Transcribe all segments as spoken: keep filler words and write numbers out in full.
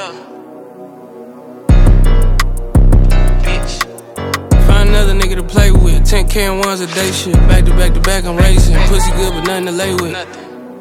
Yeah. Bitch. Find another nigga to play with. ten K and ones a day shit. Back to back to back, I'm racing. Pussy good, but nothing to lay with. Nothing.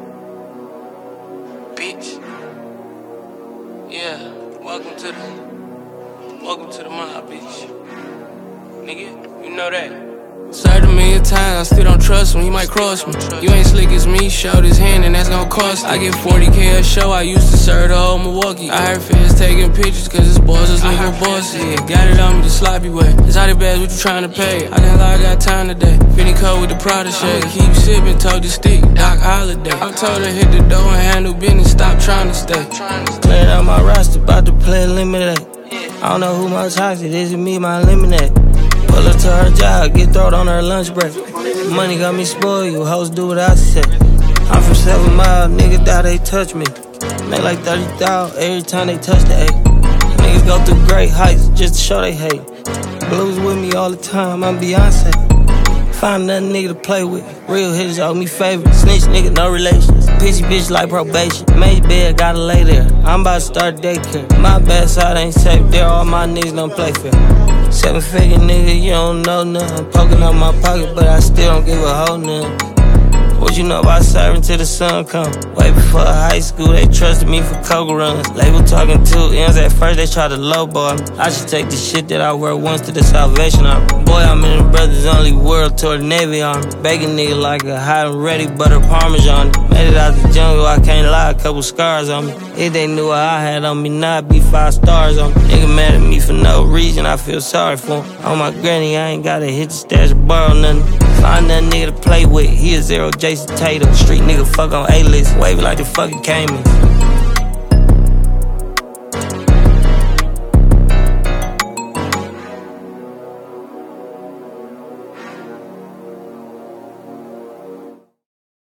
Bitch. Yeah. Welcome to the. Welcome to the mob, bitch. Nigga, you know that. Served a million times, I still don't trust him, he might cross me. You ain't slick as me, showed his hand and that's gon' cost me. I get forty K a show, I used to serve the whole Milwaukee. I heard feds taking pictures cause his boys is legal bosses. Yeah, got it on me the sloppy way. It's how the bags, what you tryna pay? I can't lie, I got time today. Finny coat with the Prada shade. Keep sippin', told you stick, Doc Holiday. I told her hit the door and handle business, stop trying to stay. Cleared out my roster, about to play eliminate. I don't know who my toxic, is it me, my eliminate? Pull up to her job, get thrown on her lunch break. Money got me spoiled, you hoes do what I say. I'm from seven Mile, niggas doubt they touch me. Make like thirty thousand every time they touch the eight. Niggas go through great heights just to show they hate. Blues with me all the time, I'm Beyonce. Find another nigga to play with. Real hitters owe me favor. Snitch nigga, no relations. Pissy bitch like probation. Made bed, gotta lay there. I'm about to start daycare. My bad side ain't safe there. All my niggas don't play fair. Seven figure nigga, you don't know nothing. Poking out my pocket, but I still don't give a hoe nothing. What you know about serving till the sun come? Way before high school, they trusted me for coke runs. Label talking two M's at first, they tried to lowball me. I should take the shit that I wear once to the Salvation Army. Boy, I'm in the brothers only world toward the Navy Army. Bacon nigga like a hot and ready butter parmesan. Made it out the jungle, I can't lie, a couple scars on me. If they knew what I had on me, now I'd be five stars on me. Nigga mad at me for no reason, I feel sorry for him. On my granny, I ain't gotta hit the stash or borrow nothing. Find that nigga to play with, he a zero Jason Tatum. Street nigga fuck on A-list, wave like the fucking Cayman.